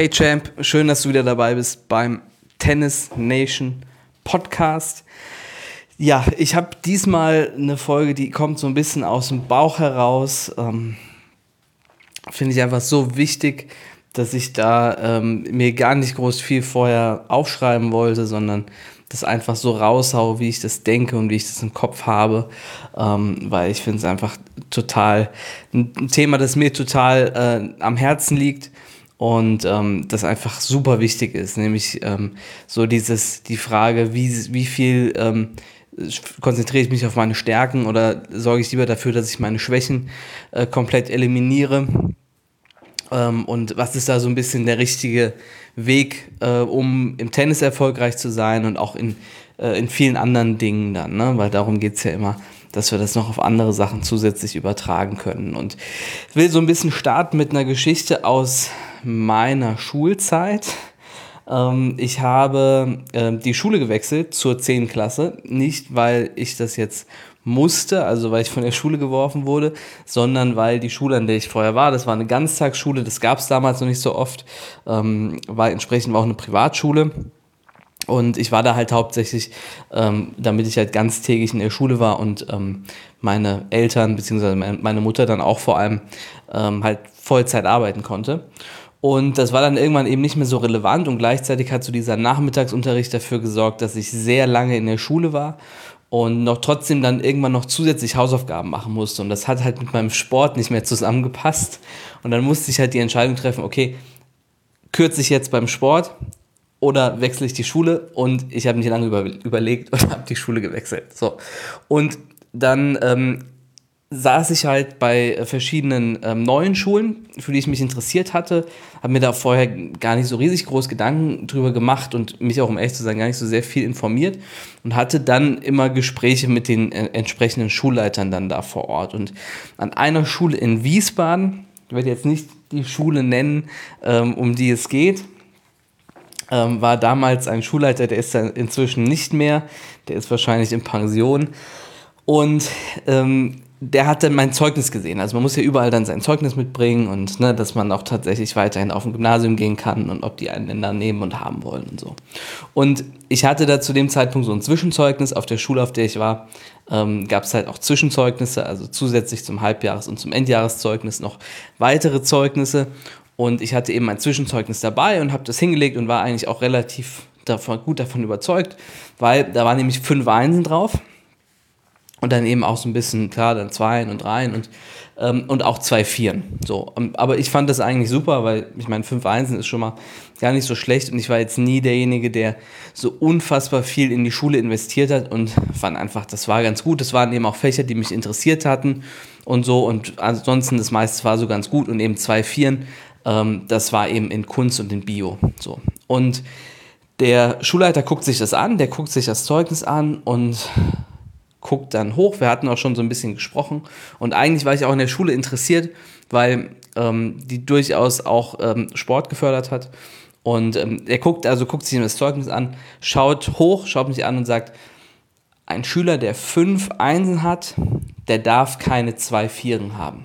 Hey Champ, schön, dass du wieder dabei bist beim Tennis Nation Podcast. Ja, ich habe diesmal eine Folge, die kommt so ein bisschen aus dem Bauch heraus. Finde ich einfach so wichtig, dass ich da mir gar nicht groß viel vorher aufschreiben wollte, sondern das einfach so raushaue, wie ich das denke und wie ich das im Kopf habe, weil ich finde es einfach total ein Thema, das mir total am Herzen liegt und das einfach super wichtig ist, nämlich so die Frage, wie viel konzentriere ich mich auf meine Stärken oder sorge ich lieber dafür, dass ich meine Schwächen komplett eliminiere. Und was ist da so ein bisschen der richtige Weg, um im Tennis erfolgreich zu sein und auch in vielen anderen Dingen dann, ne? Weil darum geht es ja immer, dass wir das noch auf andere Sachen zusätzlich übertragen können. Und ich will so ein bisschen starten mit einer Geschichte aus meiner Schulzeit. Ich habe die Schule gewechselt zur 10. Klasse, nicht weil ich das jetzt musste, also weil ich von der Schule geworfen wurde, sondern weil die Schule, an der ich vorher war, das war eine Ganztagsschule, das gab es damals noch nicht so oft, war entsprechend auch eine Privatschule. Und ich war da halt hauptsächlich, damit ich halt ganztägig in der Schule war und meine Eltern bzw. meine Mutter dann auch vor allem halt Vollzeit arbeiten konnte. Und das war dann irgendwann eben nicht mehr so relevant und gleichzeitig hat so dieser Nachmittagsunterricht dafür gesorgt, dass ich sehr lange in der Schule war und noch trotzdem dann irgendwann noch zusätzlich Hausaufgaben machen musste. Und das hat halt mit meinem Sport nicht mehr zusammengepasst. Und dann musste ich halt die Entscheidung treffen, okay, kürze ich jetzt beim Sport oder wechsle ich die Schule? Und ich habe nicht lange überlegt und habe die Schule gewechselt. So. Und dann saß ich halt bei verschiedenen neuen Schulen, für die ich mich interessiert hatte, habe mir da vorher gar nicht so riesig groß Gedanken drüber gemacht und mich auch, um ehrlich zu sein, gar nicht so sehr viel informiert und hatte dann immer Gespräche mit den entsprechenden Schulleitern dann da vor Ort. Und an einer Schule in Wiesbaden, ich werde jetzt nicht die Schule nennen, um die es geht, war damals ein Schulleiter, der ist dann inzwischen nicht mehr, der ist wahrscheinlich in Pension und der hat dann mein Zeugnis gesehen. Also man muss ja überall dann sein Zeugnis mitbringen und ne, dass man auch tatsächlich weiterhin auf ein Gymnasium gehen kann und ob die einen dann nehmen und haben wollen und so. Und ich hatte da zu dem Zeitpunkt so ein Zwischenzeugnis. Auf der Schule, auf der ich war, gab es halt auch Zwischenzeugnisse, also zusätzlich zum Halbjahres- und zum Endjahreszeugnis noch weitere Zeugnisse. Und ich hatte eben mein Zwischenzeugnis dabei und habe das hingelegt und war eigentlich auch relativ gut davon überzeugt, weil da waren nämlich 5 Einsen drauf. Und dann eben auch so ein bisschen, klar, dann 2 und 3 und auch 2 Vieren. So. Aber ich fand das eigentlich super, weil ich meine, 5 Einsen ist schon mal gar nicht so schlecht und ich war jetzt nie derjenige, der so unfassbar viel in die Schule investiert hat und fand einfach, das war ganz gut. Das waren eben auch Fächer, die mich interessiert hatten und so und ansonsten das meiste war so ganz gut und eben 2 Vieren, das war eben in Kunst und in Bio. So. Und der Schulleiter guckt sich das an, der guckt sich das Zeugnis an und guckt dann hoch, wir hatten auch schon so ein bisschen gesprochen und eigentlich war ich auch in der Schule interessiert, weil die durchaus auch Sport gefördert hat und er guckt sich das Zeugnis an, schaut hoch, schaut mich an und sagt, ein Schüler, der 5 Einsen hat, der darf keine 2 Vieren haben.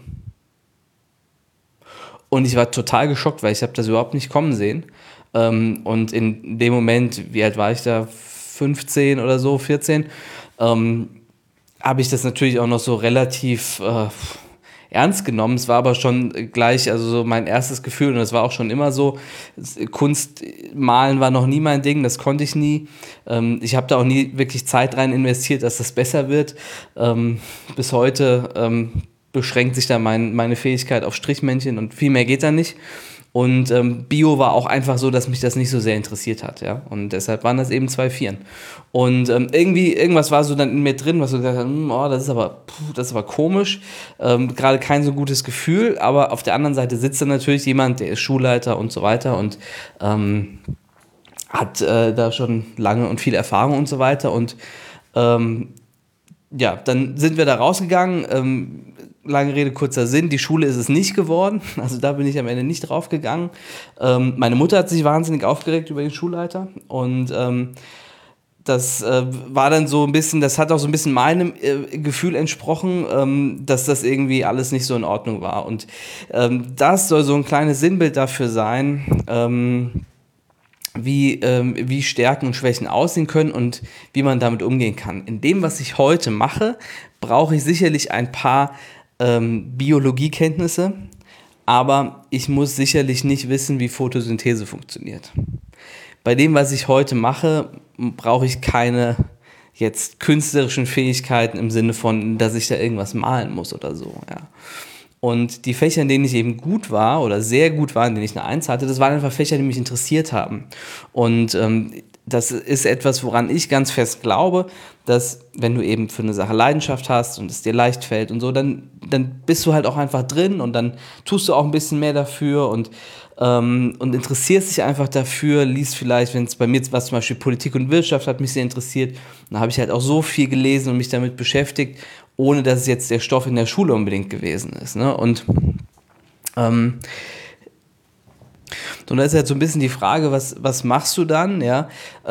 Und ich war total geschockt, weil ich habe das überhaupt nicht kommen sehen und in dem Moment, wie alt war ich da, 15 oder so, 14, habe ich das natürlich auch noch so relativ ernst genommen. Es war aber schon gleich, also so mein erstes Gefühl und das war auch schon immer so. Kunst malen war noch nie mein Ding, das konnte ich nie. Ich habe da auch nie wirklich Zeit rein investiert, dass das besser wird. Bis heute beschränkt sich da meine Fähigkeit auf Strichmännchen und viel mehr geht da nicht. Und Bio war auch einfach so, dass mich das nicht so sehr interessiert hat, ja. Und deshalb waren das eben 2 Vieren. Und irgendwas war so dann in mir drin, was so gesagt hat, oh, das ist aber komisch. Gerade kein so gutes Gefühl, aber auf der anderen Seite sitzt da natürlich jemand, der ist Schulleiter und so weiter und hat da schon lange und viel Erfahrung und so weiter. Und ja, dann sind wir da rausgegangen. Lange Rede, kurzer Sinn, die Schule ist es nicht geworden, also da bin ich am Ende nicht drauf gegangen. Meine Mutter hat sich wahnsinnig aufgeregt über den Schulleiter und das war dann so ein bisschen, das hat auch so ein bisschen meinem Gefühl entsprochen, dass das irgendwie alles nicht so in Ordnung war. Und das soll so ein kleines Sinnbild dafür sein, wie Stärken und Schwächen aussehen können und wie man damit umgehen kann. In dem, was ich heute mache, brauche ich sicherlich ein paar Biologiekenntnisse, aber ich muss sicherlich nicht wissen, wie Photosynthese funktioniert. Bei dem, was ich heute mache, brauche ich keine jetzt künstlerischen Fähigkeiten im Sinne von, dass ich da irgendwas malen muss oder so. Ja. Und die Fächer, in denen ich eben gut war oder sehr gut war, in denen ich eine Eins hatte, das waren einfach Fächer, die mich interessiert haben. Und das ist etwas, woran ich ganz fest glaube, dass wenn du eben für eine Sache Leidenschaft hast und es dir leicht fällt und so, dann bist du halt auch einfach drin und dann tust du auch ein bisschen mehr dafür und interessierst dich einfach dafür, liest vielleicht, wenn es bei mir was zum Beispiel Politik und Wirtschaft hat mich sehr interessiert, dann habe ich halt auch so viel gelesen und mich damit beschäftigt, ohne dass es jetzt der Stoff in der Schule unbedingt gewesen ist. Ne? Und da ist halt so ein bisschen die Frage, was machst du dann? Ja?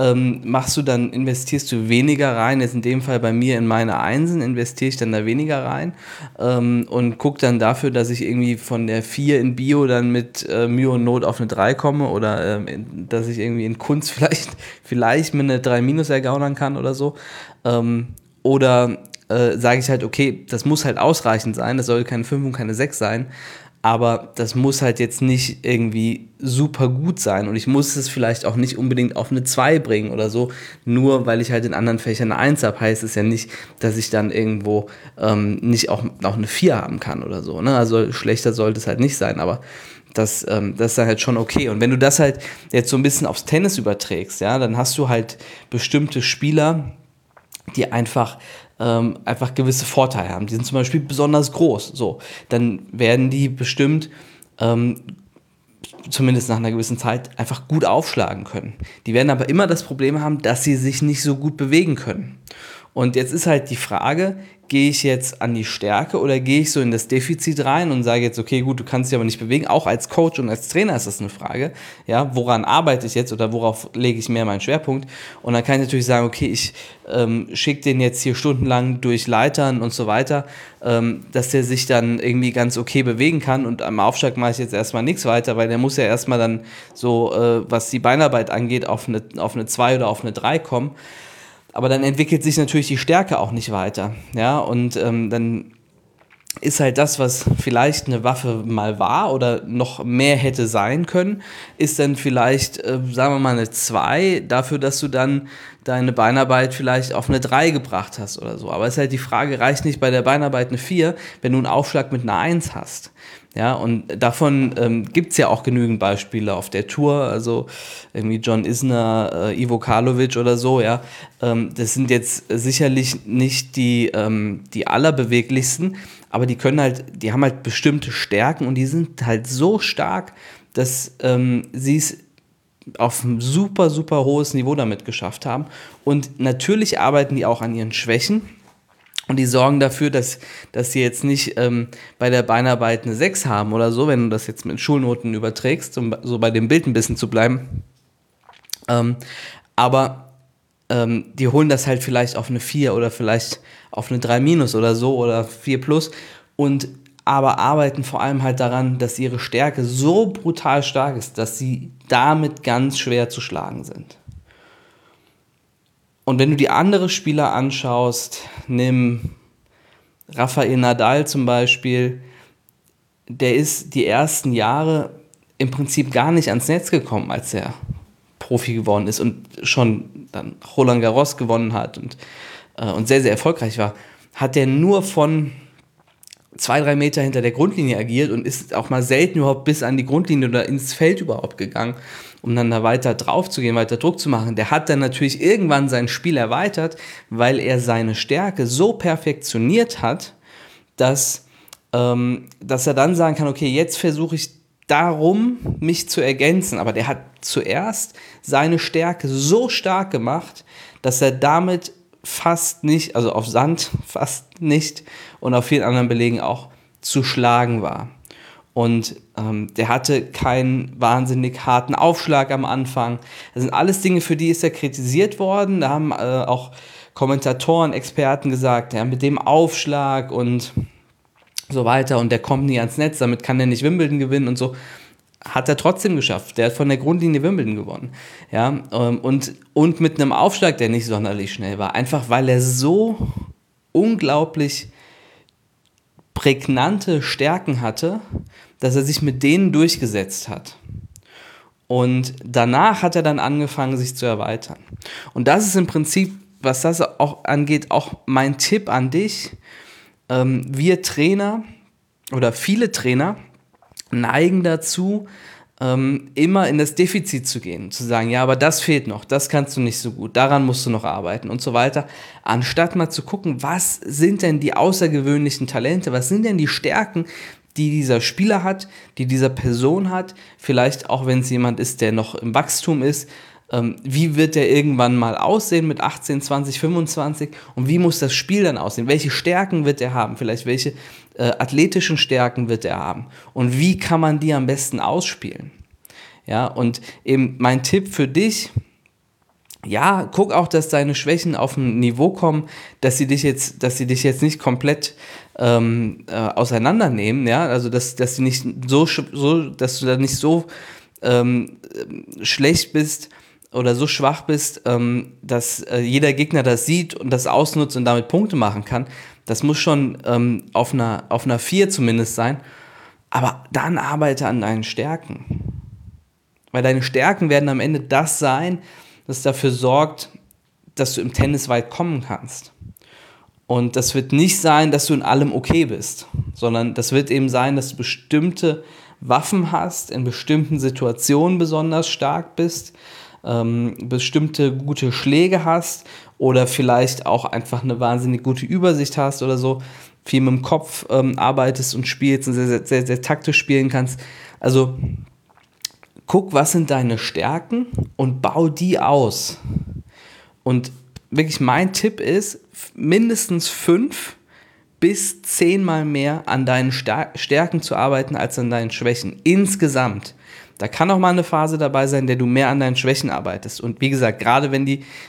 Investierst du weniger rein, jetzt in dem Fall bei mir in meine Einsen, investiere ich dann da weniger rein und gucke dann dafür, dass ich irgendwie von der 4 in Bio dann mit Mühe und Not auf eine 3 komme oder dass ich irgendwie in Kunst vielleicht mir eine 3 minus ergaunern kann oder so. Oder sage ich halt, okay, das muss halt ausreichend sein, das soll keine 5 und keine 6 sein, aber das muss halt jetzt nicht irgendwie super gut sein und ich muss es vielleicht auch nicht unbedingt auf eine 2 bringen oder so, nur weil ich halt in anderen Fächern eine 1 habe, heißt es ja nicht, dass ich dann irgendwo nicht auch eine 4 haben kann oder so, ne? Also schlechter sollte es halt nicht sein, aber das ist dann halt schon okay. Und wenn du das halt jetzt so ein bisschen aufs Tennis überträgst, ja, dann hast du halt bestimmte Spieler, die einfach gewisse Vorteile haben. Die sind zum Beispiel besonders groß. So, dann werden die bestimmt, zumindest nach einer gewissen Zeit, einfach gut aufschlagen können. Die werden aber immer das Problem haben, dass sie sich nicht so gut bewegen können. Und jetzt ist halt die Frage, gehe ich jetzt an die Stärke oder gehe ich so in das Defizit rein und sage jetzt, okay, gut, du kannst dich aber nicht bewegen. Auch als Coach und als Trainer ist das eine Frage. Ja, woran arbeite ich jetzt oder worauf lege ich mehr meinen Schwerpunkt? Und dann kann ich natürlich sagen, okay, ich schicke den jetzt hier stundenlang durch Leitern und so weiter, dass der sich dann irgendwie ganz okay bewegen kann. Und am Aufschlag mache ich jetzt erstmal nichts weiter, weil der muss ja erstmal dann so, was die Beinarbeit angeht, auf eine 2 oder auf eine 3 kommen. Aber dann entwickelt sich natürlich die Stärke auch nicht weiter. Ja, und dann ist halt das, was vielleicht eine Waffe mal war oder noch mehr hätte sein können, ist dann vielleicht, sagen wir mal, eine 2 dafür, dass du dann deine Beinarbeit vielleicht auf eine 3 gebracht hast oder so. Aber es ist halt die Frage, reicht nicht bei der Beinarbeit eine 4, wenn du einen Aufschlag mit einer 1 hast? Ja, und davon gibt es ja auch genügend Beispiele auf der Tour, also irgendwie John Isner, Ivo Karlovic oder so, ja. Das sind jetzt sicherlich nicht die allerbeweglichsten, aber die haben halt bestimmte Stärken und die sind halt so stark, dass sie es auf ein super, super hohes Niveau damit geschafft haben. Und natürlich arbeiten die auch an ihren Schwächen. Und die sorgen dafür, dass sie jetzt nicht bei der Beinarbeit eine 6 haben oder so, wenn du das jetzt mit Schulnoten überträgst, um so bei dem Bild ein bisschen zu bleiben. Aber die holen das halt vielleicht auf eine 4 oder vielleicht auf eine 3 minus oder so oder 4 plus aber arbeiten vor allem halt daran, dass ihre Stärke so brutal stark ist, dass sie damit ganz schwer zu schlagen sind. Und wenn du die anderen Spieler anschaust, nimm Rafael Nadal zum Beispiel, der ist die ersten Jahre im Prinzip gar nicht ans Netz gekommen, als er Profi geworden ist und schon dann Roland Garros gewonnen hat und sehr, sehr erfolgreich war, hat er nur von 2-3 Meter hinter der Grundlinie agiert und ist auch mal selten überhaupt bis an die Grundlinie oder ins Feld überhaupt gegangen, um dann da weiter drauf zu gehen, weiter Druck zu machen. Der hat dann natürlich irgendwann sein Spiel erweitert, weil er seine Stärke so perfektioniert hat, dass er dann sagen kann, okay, jetzt versuche ich darum, mich zu ergänzen. Aber der hat zuerst seine Stärke so stark gemacht, dass er damit fast nicht, also auf Sand fast nicht und auf vielen anderen Belegen auch zu schlagen war. Und der hatte keinen wahnsinnig harten Aufschlag am Anfang. Das sind alles Dinge, für die ist er kritisiert worden. Da haben auch Kommentatoren, Experten gesagt, ja, mit dem Aufschlag und so weiter und der kommt nie ans Netz, damit kann er nicht Wimbledon gewinnen und so. Hat er trotzdem geschafft. Der hat von der Grundlinie Wimbledon gewonnen. Ja, und mit einem Aufschlag, der nicht sonderlich schnell war. Einfach weil er so unglaublich prägnante Stärken hatte, dass er sich mit denen durchgesetzt hat. Und danach hat er dann angefangen, sich zu erweitern. Und das ist im Prinzip, was das auch angeht, auch mein Tipp an dich. Wir Trainer oder viele Trainer neigen dazu, immer in das Defizit zu gehen, zu sagen, ja, aber das fehlt noch, das kannst du nicht so gut, daran musst du noch arbeiten und so weiter, anstatt mal zu gucken, was sind denn die außergewöhnlichen Talente, was sind denn die Stärken, die dieser Spieler hat, die dieser Person hat, vielleicht auch wenn es jemand ist, der noch im Wachstum ist, wie wird der irgendwann mal aussehen mit 18, 20, 25 und wie muss das Spiel dann aussehen? Welche Stärken wird er haben? Vielleicht welche athletischen Stärken wird er haben? Und wie kann man die am besten ausspielen? Ja, und eben mein Tipp für dich, ja, guck auch, dass deine Schwächen auf ein Niveau kommen, dass sie dich jetzt nicht komplett auseinandernehmen, ja, also dass sie nicht dass du da nicht so schlecht bist oder so schwach bist, dass jeder Gegner das sieht und das ausnutzt und damit Punkte machen kann. Das muss schon auf einer 4 zumindest sein. Aber dann arbeite an deinen Stärken. Weil deine Stärken werden am Ende das sein, das dafür sorgt, dass du im Tennis weit kommen kannst. Und das wird nicht sein, dass du in allem okay bist, sondern das wird eben sein, dass du bestimmte Waffen hast, in bestimmten Situationen besonders stark bist, bestimmte gute Schläge hast oder vielleicht auch einfach eine wahnsinnig gute Übersicht hast oder so, viel mit dem Kopf arbeitest und spielst und sehr, sehr, sehr, sehr taktisch spielen kannst. Also guck, was sind deine Stärken und bau die aus. Und wirklich mein Tipp ist, mindestens 5 bis 10 Mal mehr an deinen Stärken zu arbeiten als an deinen Schwächen. Insgesamt. Da kann auch mal eine Phase dabei sein, in der du mehr an deinen Schwächen arbeitest. Und wie gesagt, gerade wenn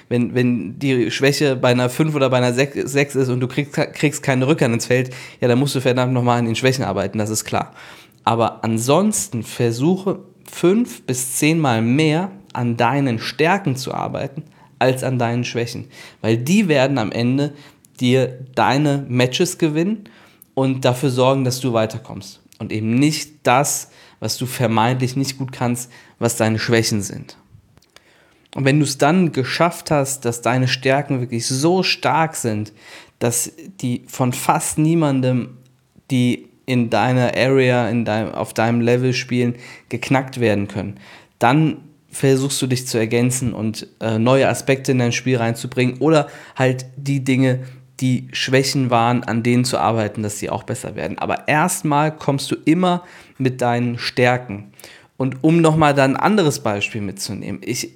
die Schwäche bei einer 5 oder bei einer 6 ist und du kriegst keine Rückhand ins Feld, ja, dann musst du verdammt nochmal an den Schwächen arbeiten, das ist klar. Aber ansonsten versuche 5 bis 10 Mal mehr an deinen Stärken zu arbeiten, als an deinen Schwächen. Weil die werden am Ende dir deine Matches gewinnen und dafür sorgen, dass du weiterkommst. Und eben nicht das, was du vermeintlich nicht gut kannst, was deine Schwächen sind. Und wenn du es dann geschafft hast, dass deine Stärken wirklich so stark sind, dass die von fast niemandem, die in deiner Area, auf deinem Level spielen, geknackt werden können, dann versuchst du dich zu ergänzen und neue Aspekte in dein Spiel reinzubringen oder halt die Dinge, die Schwächen waren, an denen zu arbeiten, dass sie auch besser werden. Aber erstmal kommst du immer mit deinen Stärken. Und um nochmal dann ein anderes Beispiel mitzunehmen, ich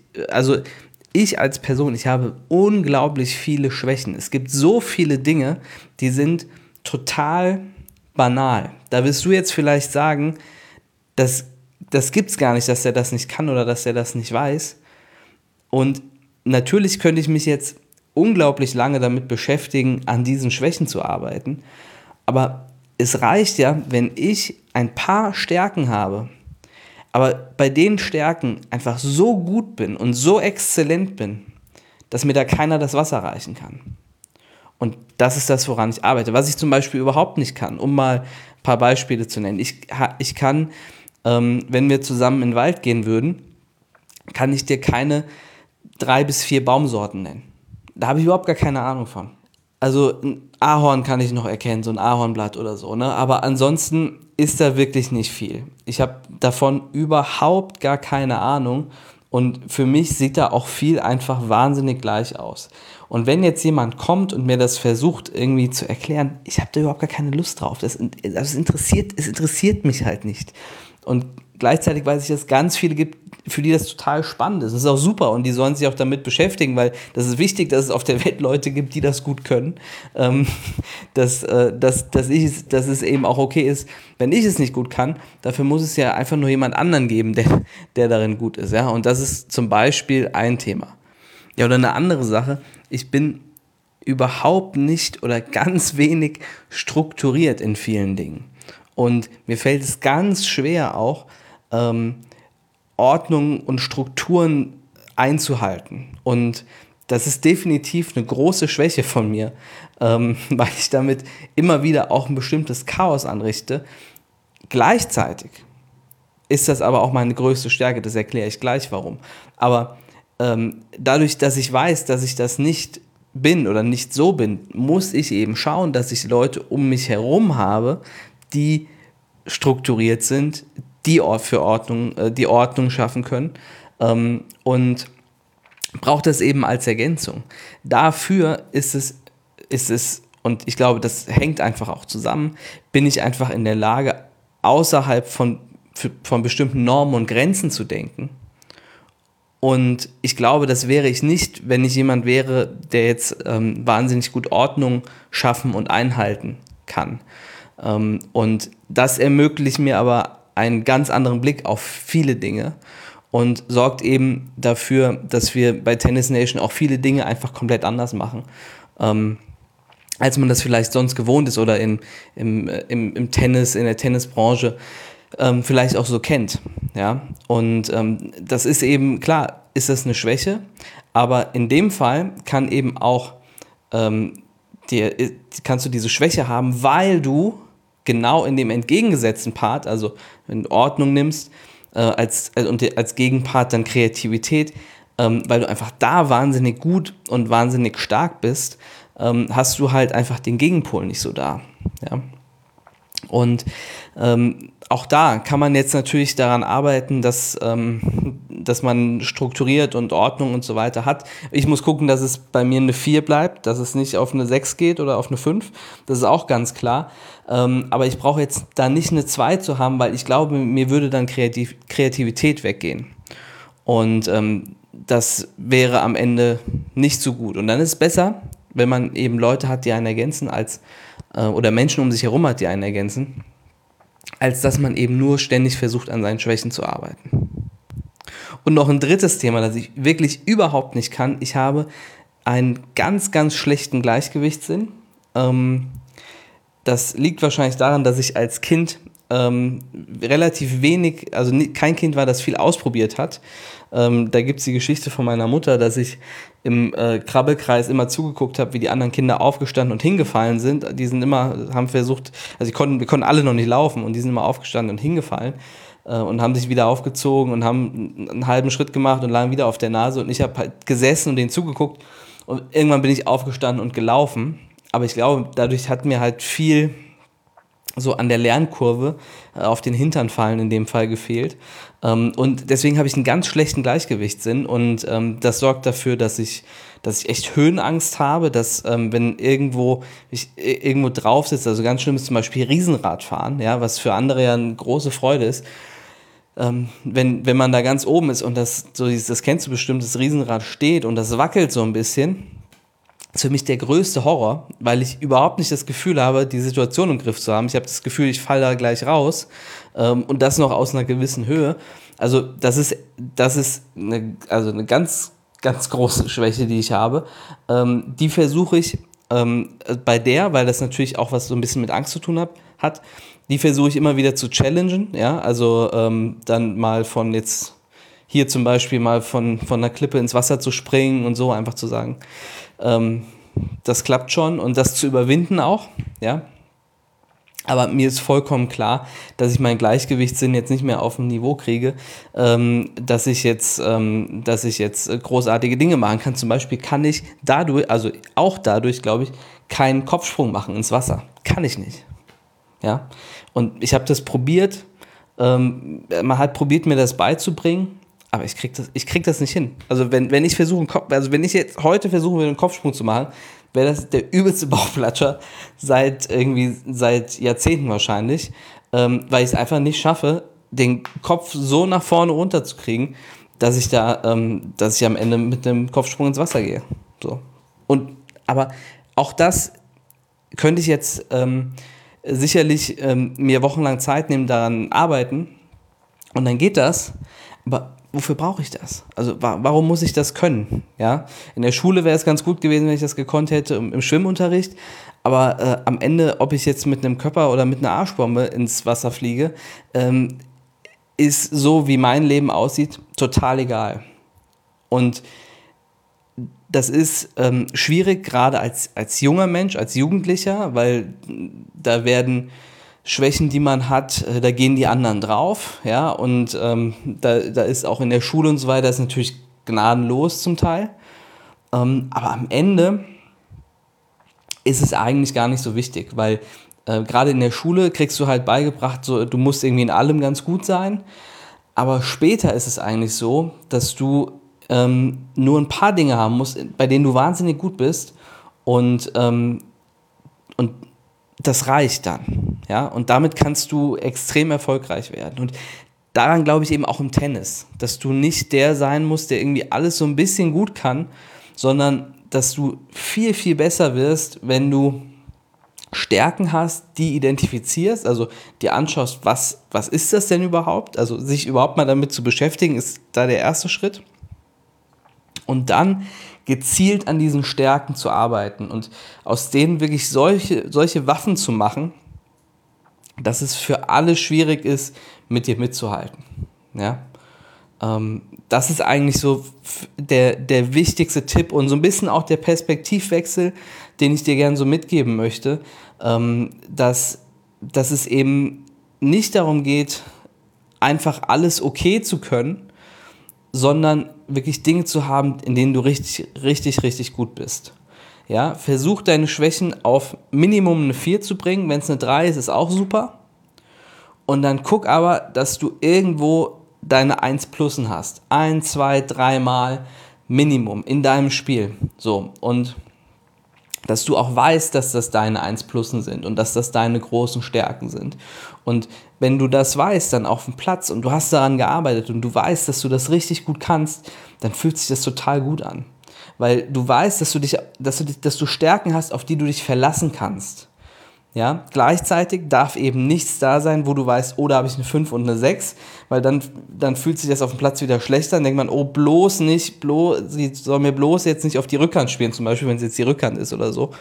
als Person, ich habe unglaublich viele Schwächen. Es gibt so viele Dinge, die sind total banal. Da wirst du jetzt vielleicht sagen, das gibt's gar nicht, dass er das nicht kann oder dass er das nicht weiß. Und natürlich könnte ich mich jetzt unglaublich lange damit beschäftigen, an diesen Schwächen zu arbeiten. Aber es reicht ja, wenn ich ein paar Stärken habe, aber bei den Stärken einfach so gut bin und so exzellent bin, dass mir da keiner das Wasser reichen kann. Und das ist das, woran ich arbeite. Was ich zum Beispiel überhaupt nicht kann, um mal ein paar Beispiele zu nennen. Ich kann, wenn wir zusammen in den Wald gehen würden, kann ich dir keine 3 bis 4 Baumsorten nennen. Da habe ich überhaupt gar keine Ahnung von. Also ein Ahorn kann ich noch erkennen, so ein Ahornblatt oder so, ne? Aber ansonsten ist da wirklich nicht viel. Ich habe davon überhaupt gar keine Ahnung und für mich sieht da auch viel einfach wahnsinnig gleich aus. Und wenn jetzt jemand kommt und mir das versucht irgendwie zu erklären, ich habe da überhaupt gar keine Lust drauf. Es interessiert mich halt nicht. Und gleichzeitig weiß ich, dass es ganz viele gibt, für die das total spannend ist. Das ist auch super und die sollen sich auch damit beschäftigen, weil das ist wichtig, dass es auf der Welt Leute gibt, die das gut können. Dass es eben auch okay ist, wenn ich es nicht gut kann, dafür muss es ja einfach nur jemand anderen geben, der darin gut ist. Ja? Und das ist zum Beispiel ein Thema. Ja, oder eine andere Sache, ich bin überhaupt nicht oder ganz wenig strukturiert in vielen Dingen. Und mir fällt es ganz schwer auch, Ordnung und Strukturen einzuhalten. Und das ist definitiv eine große Schwäche von mir, weil ich damit immer wieder auch ein bestimmtes Chaos anrichte. Gleichzeitig ist das aber auch meine größte Stärke, das erkläre ich gleich warum. Aber dadurch, dass ich weiß, dass ich das nicht bin oder nicht so bin, muss ich eben schauen, dass ich Leute um mich herum habe, die strukturiert sind, die Ordnung schaffen können und braucht das eben als Ergänzung. Dafür ist es, und ich glaube, das hängt einfach auch zusammen, bin ich einfach in der Lage, außerhalb von bestimmten Normen und Grenzen zu denken. Und ich glaube, das wäre ich nicht, wenn ich jemand wäre, der jetzt wahnsinnig gut Ordnung schaffen und einhalten kann. Und das ermöglicht mir aber einen ganz anderen Blick auf viele Dinge und sorgt eben dafür, dass wir bei Tennis Nation auch viele Dinge einfach komplett anders machen, als man das vielleicht sonst gewohnt ist oder im Tennis, in der Tennisbranche vielleicht auch so kennt. Ja? Und das ist eben, klar, ist das eine Schwäche, aber in dem Fall kann eben auch kannst du diese Schwäche haben, weil du genau in dem entgegengesetzten Part, also wenn du Ordnung nimmst, als Gegenpart dann Kreativität, weil du einfach da wahnsinnig gut und wahnsinnig stark bist, hast du halt einfach den Gegenpol nicht so da. Ja? Und auch da kann man jetzt natürlich daran arbeiten, dass man strukturiert und Ordnung und so weiter hat. Ich muss gucken, dass es bei mir eine 4 bleibt, dass es nicht auf eine 6 geht oder auf eine 5. Das ist auch ganz klar. Aber ich brauche jetzt da nicht eine 2 zu haben, weil ich glaube, mir würde dann Kreativität weggehen. Und das wäre am Ende nicht so gut. Und dann ist es besser, wenn man eben Leute hat, die einen ergänzen, oder Menschen um sich herum hat, die einen ergänzen, als dass man eben nur ständig versucht, an seinen Schwächen zu arbeiten. Und noch ein drittes Thema, das ich wirklich überhaupt nicht kann. Ich habe einen ganz, ganz schlechten Gleichgewichtssinn. Das liegt wahrscheinlich daran, dass ich als Kind relativ wenig, also kein Kind war, das viel ausprobiert hat. Da gibt es die Geschichte von meiner Mutter, dass ich im Krabbelkreis immer zugeguckt habe, wie die anderen Kinder aufgestanden und hingefallen sind. Die sind haben versucht, also wir konnten alle noch nicht laufen und die sind immer aufgestanden und hingefallen und haben sich wieder aufgezogen und haben einen halben Schritt gemacht und lagen wieder auf der Nase und ich habe halt gesessen und denen zugeguckt und irgendwann bin ich aufgestanden und gelaufen. Aber ich glaube, dadurch hat mir halt viel so an der Lernkurve auf den Hintern fallen in dem Fall gefehlt. Und deswegen habe ich einen ganz schlechten Gleichgewichtssinn und das sorgt dafür, dass ich echt Höhenangst habe, dass wenn ich irgendwo drauf sitze, also ganz schlimm ist zum Beispiel Riesenradfahren, ja, was für andere ja eine große Freude ist, wenn man da ganz oben ist und das kennst du bestimmt, das Riesenrad steht und das wackelt so ein bisschen, ist für mich der größte Horror, weil ich überhaupt nicht das Gefühl habe, die Situation im Griff zu haben. Ich habe das Gefühl, ich falle da gleich raus und das noch aus einer gewissen Höhe. Also das ist eine ganz, ganz große Schwäche, die ich habe. Die versuche ich weil das natürlich auch was so ein bisschen mit Angst zu tun hat, die versuche ich immer wieder zu challengen. Ja? Also dann mal von jetzt hier zum Beispiel mal von einer Klippe ins Wasser zu springen und so einfach zu sagen, das klappt schon und das zu überwinden auch, ja. Aber mir ist vollkommen klar, dass ich meinen Gleichgewichtssinn jetzt nicht mehr auf ein Niveau kriege, dass ich jetzt großartige Dinge machen kann. Zum Beispiel kann ich dadurch, glaube ich, keinen Kopfsprung machen ins Wasser. Kann ich nicht. Ja? Und ich habe das probiert, man hat probiert, mir das beizubringen, aber ich krieg das nicht hin. Also wenn ich jetzt heute versuchen würde, einen Kopfsprung zu machen, wäre das der übelste Bauchplatscher seit Jahrzehnten wahrscheinlich, weil ich es einfach nicht schaffe, den Kopf so nach vorne runterzukriegen, dass ich am Ende mit einem Kopfsprung ins Wasser gehe. So. Aber auch das könnte ich jetzt sicherlich mir wochenlang Zeit nehmen, daran arbeiten, und dann geht das. Aber wofür brauche ich das? Also warum muss ich das können? Ja? In der Schule wäre es ganz gut gewesen, wenn ich das gekonnt hätte, im Schwimmunterricht. Aber am Ende, ob ich jetzt mit einem Körper oder mit einer Arschbombe ins Wasser fliege, ist so, wie mein Leben aussieht, total egal. Und das ist schwierig, gerade als junger Mensch, als Jugendlicher, weil da werden Schwächen, die man hat, da gehen die anderen drauf. Ja? Und da ist auch in der Schule und so weiter ist natürlich gnadenlos zum Teil. Aber am Ende ist es eigentlich gar nicht so wichtig, weil gerade in der Schule kriegst du halt beigebracht, so, du musst irgendwie in allem ganz gut sein, aber später ist es eigentlich so, dass du nur ein paar Dinge haben musst, bei denen du wahnsinnig gut bist, und das reicht dann. Ja? Und damit kannst du extrem erfolgreich werden. Und daran glaube ich eben auch im Tennis, dass du nicht der sein musst, der irgendwie alles so ein bisschen gut kann, sondern dass du viel, viel besser wirst, wenn du Stärken hast, die identifizierst, also dir anschaust, was ist das denn überhaupt? Also sich überhaupt mal damit zu beschäftigen, ist da der erste Schritt. Und dann gezielt an diesen Stärken zu arbeiten und aus denen wirklich solche Waffen zu machen, dass es für alle schwierig ist, mit dir mitzuhalten. Ja? Das ist eigentlich so der wichtigste Tipp und so ein bisschen auch der Perspektivwechsel, den ich dir gerne so mitgeben möchte, dass es eben nicht darum geht, einfach alles okay zu können, sondern wirklich Dinge zu haben, in denen du richtig, richtig, richtig gut bist. Ja? Versuch deine Schwächen auf Minimum eine 4 zu bringen, wenn es eine 3 ist, ist auch super. Und dann guck aber, dass du irgendwo deine 1 Plussen hast. 1, 2, 3 Mal Minimum in deinem Spiel. So, und dass du auch weißt, dass das deine 1 Plussen sind und dass das deine großen Stärken sind. Und wenn du das weißt, dann auf dem Platz und du hast daran gearbeitet und du weißt, dass du das richtig gut kannst, dann fühlt sich das total gut an. Weil du weißt, dass du Stärken hast, auf die du dich verlassen kannst. Ja, gleichzeitig darf eben nichts da sein, wo du weißt, oh, da habe ich eine 5 und eine 6, weil dann fühlt sich das auf dem Platz wieder schlechter, dann denkt man, oh, sie soll mir bloß jetzt nicht auf die Rückhand spielen, zum Beispiel, wenn es jetzt die Rückhand ist oder so.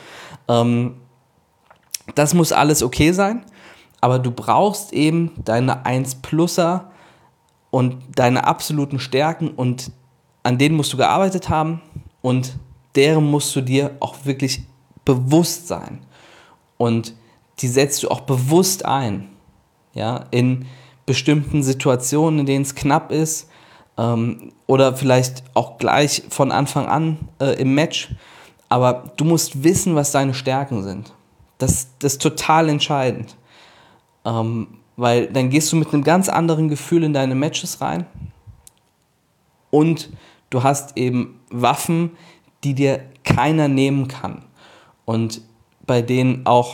Das muss alles okay sein, aber du brauchst eben deine 1-Pluser und deine absoluten Stärken, und an denen musst du gearbeitet haben und deren musst du dir auch wirklich bewusst sein. Und die setzt du auch bewusst ein, ja, in bestimmten Situationen, in denen es knapp ist, oder vielleicht auch gleich von Anfang an im Match. Aber du musst wissen, was deine Stärken sind. Das ist total entscheidend, weil dann gehst du mit einem ganz anderen Gefühl in deine Matches rein und du hast eben Waffen, die dir keiner nehmen kann und bei denen auch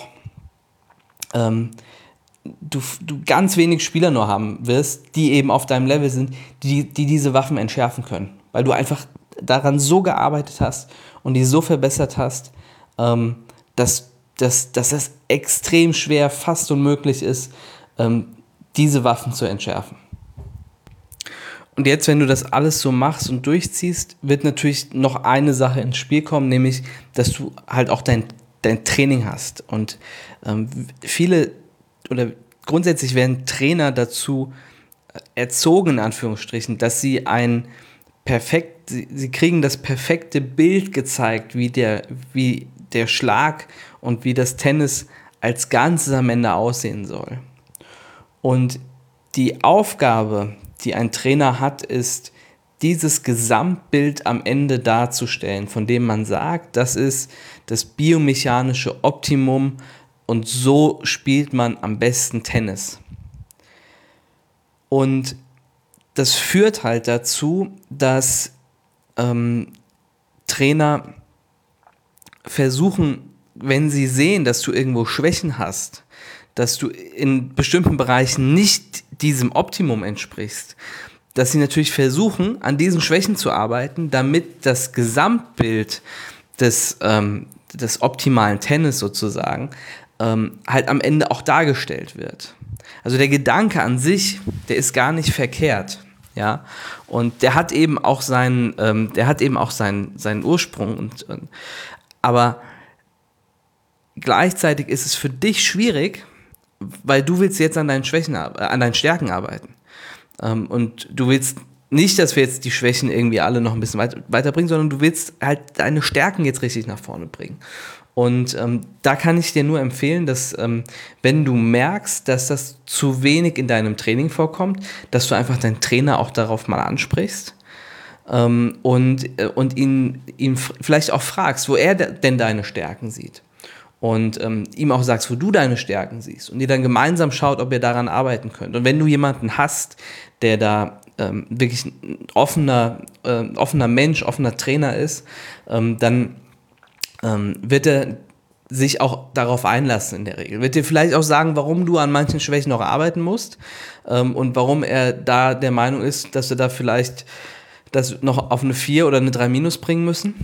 du ganz wenig Spieler nur haben wirst, die eben auf deinem Level sind, die diese Waffen entschärfen können. Weil du einfach daran so gearbeitet hast und die so verbessert hast, dass es extrem schwer, fast unmöglich ist, diese Waffen zu entschärfen. Und jetzt, wenn du das alles so machst und durchziehst, wird natürlich noch eine Sache ins Spiel kommen, nämlich, dass du halt auch dein Training hast. Und viele oder grundsätzlich werden Trainer dazu erzogen, in Anführungsstrichen, dass sie sie kriegen das perfekte Bild gezeigt, wie der Schlag und wie das Tennis als Ganzes am Ende aussehen soll. Und die Aufgabe, die ein Trainer hat, ist, dieses Gesamtbild am Ende darzustellen, von dem man sagt, das ist das biomechanische Optimum und so spielt man am besten Tennis. Und das führt halt dazu, dass Trainer versuchen, wenn sie sehen, dass du irgendwo Schwächen hast, dass du in bestimmten Bereichen nicht diesem Optimum entsprichst, dass sie natürlich versuchen, an diesen Schwächen zu arbeiten, damit das Gesamtbild des optimalen Tennis sozusagen halt am Ende auch dargestellt wird. Also der Gedanke an sich, der ist gar nicht verkehrt, ja, und der hat eben auch seinen Ursprung aber gleichzeitig ist es für dich schwierig, weil du willst jetzt an deinen Stärken arbeiten. Und du willst nicht, dass wir jetzt die Schwächen irgendwie alle noch ein bisschen weiterbringen, sondern du willst halt deine Stärken jetzt richtig nach vorne bringen. Und da kann ich dir nur empfehlen, dass wenn du merkst, dass das zu wenig in deinem Training vorkommt, dass du einfach deinen Trainer auch darauf mal ansprichst und ihn vielleicht auch fragst, wo er denn deine Stärken sieht. Und ihm auch sagst, wo du deine Stärken siehst und ihr dann gemeinsam schaut, ob ihr daran arbeiten könnt. Und wenn du jemanden hast, der da wirklich ein offener Mensch, offener Trainer ist, dann wird er sich auch darauf einlassen in der Regel. Wird dir vielleicht auch sagen, warum du an manchen Schwächen noch arbeiten musst und warum er da der Meinung ist, dass du da vielleicht das noch auf eine 4 oder eine 3- bringen müssen.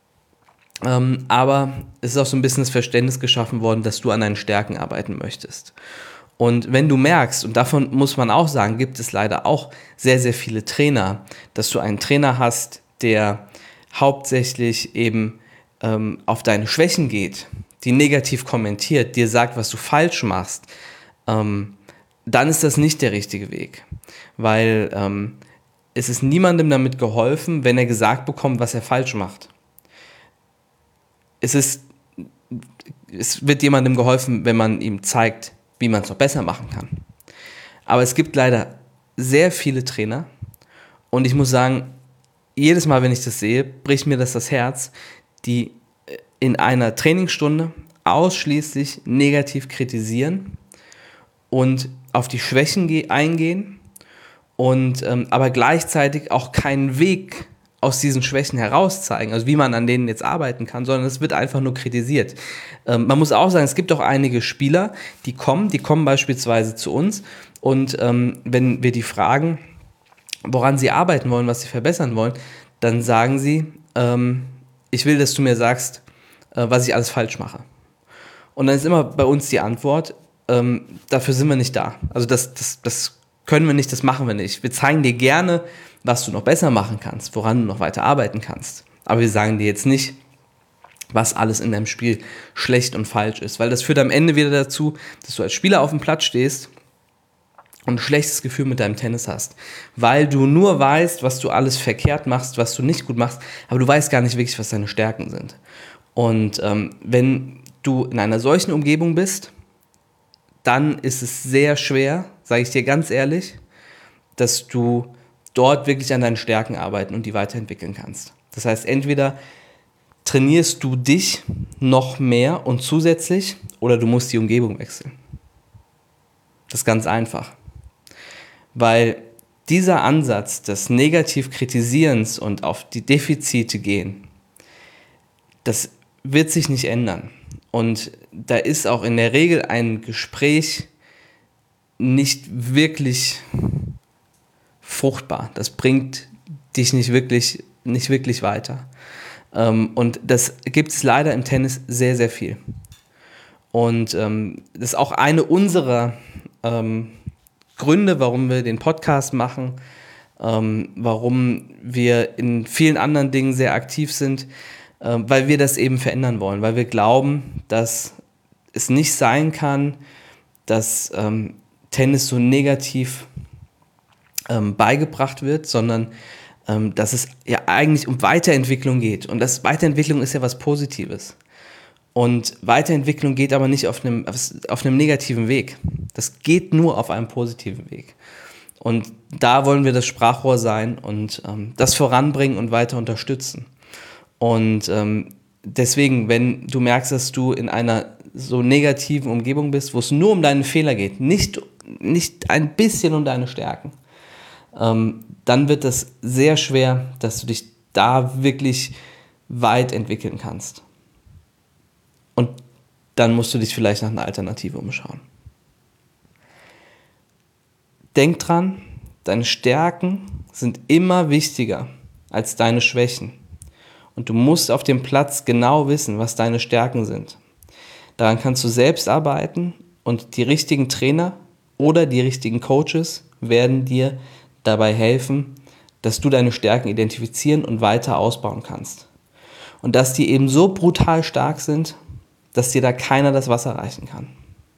Aber es ist auch so ein bisschen das Verständnis geschaffen worden, dass du an deinen Stärken arbeiten möchtest. Und wenn du merkst, und davon muss man auch sagen, gibt es leider auch sehr, sehr viele Trainer, dass du einen Trainer hast, der hauptsächlich eben auf deine Schwächen geht, die negativ kommentiert, dir sagt, was du falsch machst, dann ist das nicht der richtige Weg. Weil es ist niemandem damit geholfen, wenn er gesagt bekommt, was er falsch macht. Es wird jemandem geholfen, wenn man ihm zeigt, wie man es noch besser machen kann. Aber es gibt leider sehr viele Trainer und ich muss sagen, jedes Mal, wenn ich das sehe, bricht mir das Herz, die in einer Trainingsstunde ausschließlich negativ kritisieren und auf die Schwächen eingehen und aber gleichzeitig auch keinen Weg aus diesen Schwächen heraus zeigen, also wie man an denen jetzt arbeiten kann, sondern es wird einfach nur kritisiert. Man muss auch sagen, es gibt auch einige Spieler, die kommen beispielsweise zu uns und wenn wir die fragen, woran sie arbeiten wollen, was sie verbessern wollen, dann sagen sie, ich will, dass du mir sagst, was ich alles falsch mache. Und dann ist immer bei uns die Antwort, dafür sind wir nicht da. Also das können wir nicht, das machen wir nicht. Wir zeigen dir gerne, was du noch besser machen kannst, woran du noch weiter arbeiten kannst. Aber wir sagen dir jetzt nicht, was alles in deinem Spiel schlecht und falsch ist. Weil das führt am Ende wieder dazu, dass du als Spieler auf dem Platz stehst und ein schlechtes Gefühl mit deinem Tennis hast. Weil du nur weißt, was du alles verkehrt machst, was du nicht gut machst, aber du weißt gar nicht wirklich, was deine Stärken sind. Und wenn du in einer solchen Umgebung bist, dann ist es sehr schwer, sage ich dir ganz ehrlich, dass du dort wirklich an deinen Stärken arbeiten und die weiterentwickeln kannst. Das heißt, entweder trainierst du dich noch mehr und zusätzlich oder du musst die Umgebung wechseln. Das ist ganz einfach. Weil dieser Ansatz des Negativ-Kritisierens und auf die Defizite gehen, das wird sich nicht ändern. Und da ist auch in der Regel ein Gespräch nicht wirklich fruchtbar. Das bringt dich nicht wirklich weiter. Und das gibt es leider im Tennis sehr, sehr viel. Und das ist auch eine unserer Gründe, warum wir den Podcast machen, warum wir in vielen anderen Dingen sehr aktiv sind, weil wir das eben verändern wollen, weil wir glauben, dass es nicht sein kann, dass Tennis so negativ beigebracht wird, sondern dass es ja eigentlich um Weiterentwicklung geht. Und das Weiterentwicklung ist ja was Positives. Und Weiterentwicklung geht aber nicht auf einem negativen Weg. Das geht nur auf einem positiven Weg. Und da wollen wir das Sprachrohr sein und das voranbringen und weiter unterstützen. Und deswegen, wenn du merkst, dass du in einer so negativen Umgebung bist, wo es nur um deine Fehler geht, nicht ein bisschen um deine Stärken, dann wird das sehr schwer, dass du dich da wirklich weit entwickeln kannst. Und dann musst du dich vielleicht nach einer Alternative umschauen. denk dran, deine Stärken sind immer wichtiger als deine Schwächen. Und du musst auf dem Platz genau wissen, was deine Stärken sind. Daran kannst du selbst arbeiten und die richtigen Trainer oder die richtigen Coaches werden dir dabei helfen, dass du deine Stärken identifizieren und weiter ausbauen kannst. Und dass die eben so brutal stark sind, dass dir da keiner das Wasser reichen kann.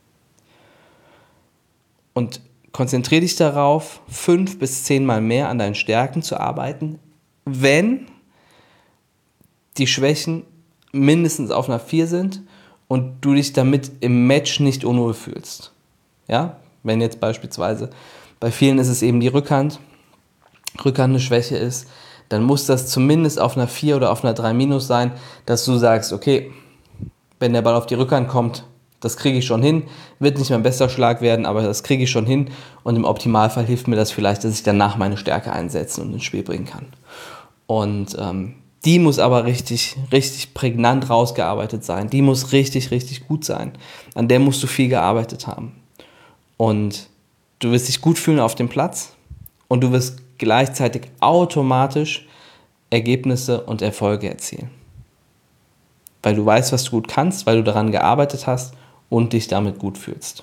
Und konzentriere dich darauf, 5 bis 10 Mal mehr an deinen Stärken zu arbeiten, wenn die Schwächen mindestens auf einer 4 sind und du dich damit im Match nicht unwohl fühlst. Ja? Wenn jetzt beispielsweise, bei vielen ist es eben die Rückhand eine Schwäche ist, dann muss das zumindest auf einer 4 oder auf einer 3 minus sein, dass du sagst, okay, wenn der Ball auf die Rückhand kommt, das kriege ich schon hin, wird nicht mein bester Schlag werden, aber das kriege ich schon hin und im Optimalfall hilft mir das vielleicht, dass ich danach meine Stärke einsetzen und ins Spiel bringen kann. Und die muss aber richtig, richtig prägnant rausgearbeitet sein, die muss richtig, richtig gut sein, an der musst du viel gearbeitet haben. Und du wirst dich gut fühlen auf dem Platz und du wirst gleichzeitig automatisch Ergebnisse und Erfolge erzielen. Weil du weißt, was du gut kannst, weil du daran gearbeitet hast und dich damit gut fühlst.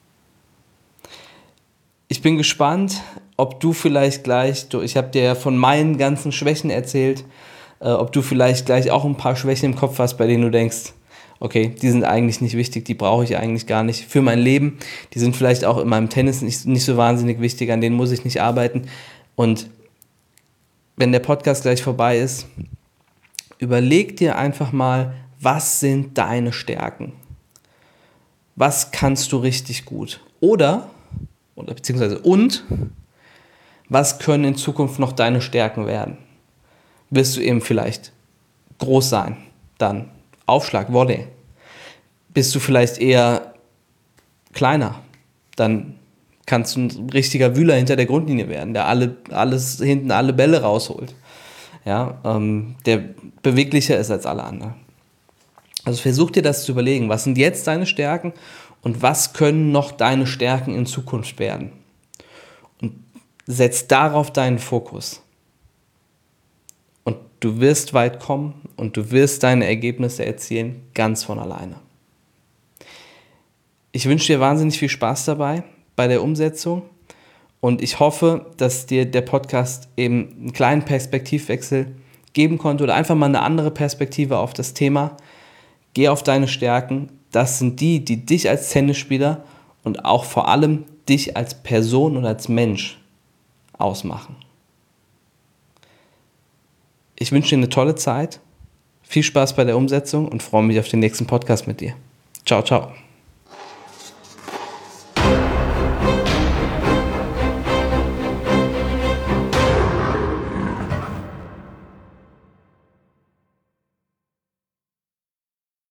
Ich bin gespannt, ob du vielleicht gleich, ich habe dir ja von meinen ganzen Schwächen erzählt, ob du vielleicht gleich auch ein paar Schwächen im Kopf hast, bei denen du denkst, okay, die sind eigentlich nicht wichtig, die brauche ich eigentlich gar nicht für mein Leben. Die sind vielleicht auch in meinem Tennis nicht so wahnsinnig wichtig, an denen muss ich nicht arbeiten. Und wenn der Podcast gleich vorbei ist, überleg dir einfach mal, was sind deine Stärken? Was kannst du richtig gut? Oder beziehungsweise was können in Zukunft noch deine Stärken werden? Willst du eben vielleicht groß sein? Dann Aufschlag, Volley. Bist du vielleicht eher kleiner? Dann kannst du ein richtiger Wühler hinter der Grundlinie werden, der alle Bälle rausholt. Ja, der beweglicher ist als alle anderen. Also versuch dir das zu überlegen, was sind jetzt deine Stärken und was können noch deine Stärken in Zukunft werden. Und setz darauf deinen Fokus. Und du wirst weit kommen und du wirst deine Ergebnisse erzielen, ganz von alleine. Ich wünsche dir wahnsinnig viel Spaß dabei bei der Umsetzung und ich hoffe, dass dir der Podcast eben einen kleinen Perspektivwechsel geben konnte oder einfach mal eine andere Perspektive auf das Thema. Geh auf deine Stärken, das sind die dich als Tennisspieler und auch vor allem dich als Person und als Mensch ausmachen. Ich wünsche dir eine tolle Zeit, viel Spaß bei der Umsetzung und freue mich auf den nächsten Podcast mit dir. Ciao, ciao.